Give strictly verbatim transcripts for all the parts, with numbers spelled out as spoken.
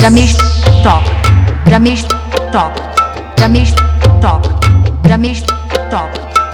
Ramesh Talk, Ramesh Talk, Ramesh Talk, Ramesh Talk.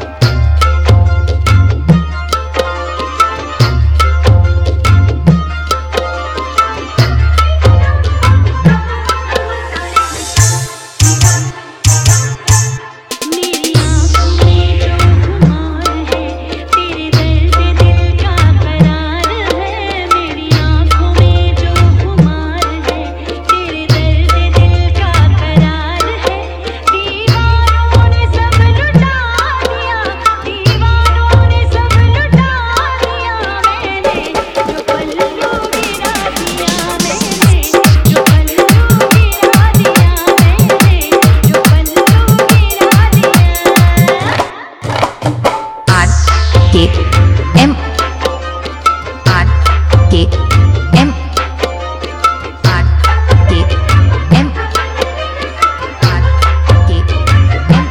K M R K M R K M R K M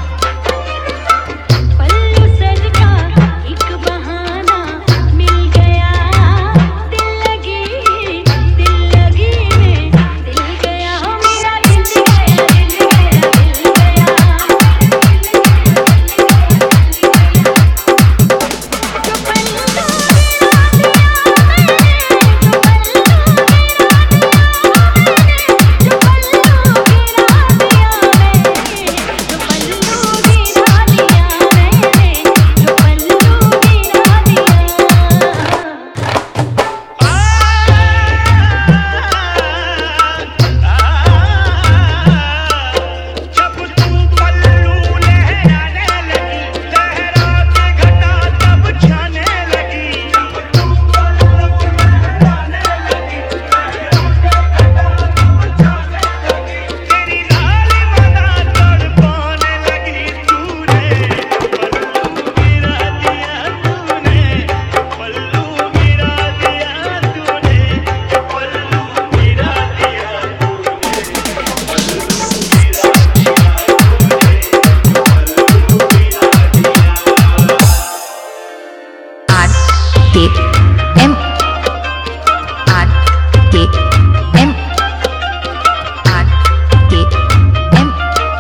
पल्लू सज का एक बहाना मिल गया दिल लगी दिल लगी में दिल गया मेरा दिल गया दिल गया दिल गया K M R K M R K M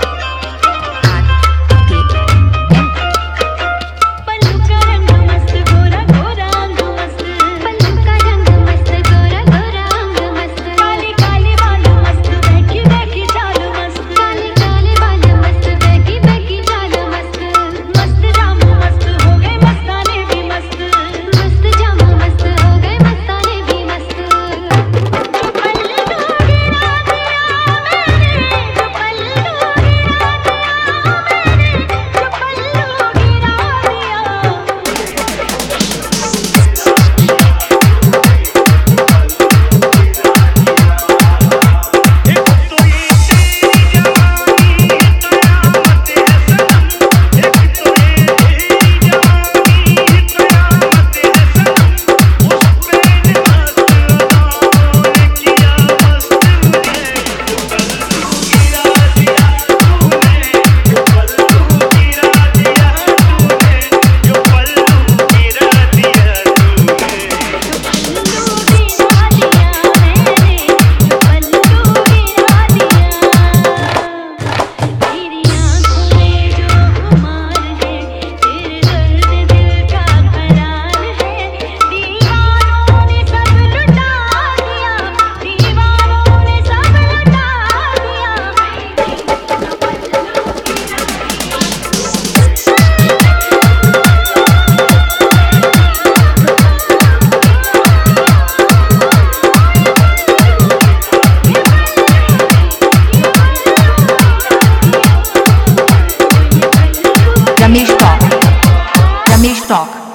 R K M पल्लू का रंग मस्त गोरा गोरा अंग मस्त पल्लू का रंग मस्त गोरा गोरा अंग मस्त काले काले बाल मस्त बैठी बैठी चाल मस्त काले काले बाल मस्त बैठी बैठी चाल मस्त मस्त जाम मस्त हो गए मस्ताने भी मस्त मस्त जाम मस्त हो गए मस्ताने भी मस्त जो पल्लू गिरा दिया मैंने जो पल्लू गिरा दिया मैंने जो पल्लू Ramesh Talk, Ramesh Talk.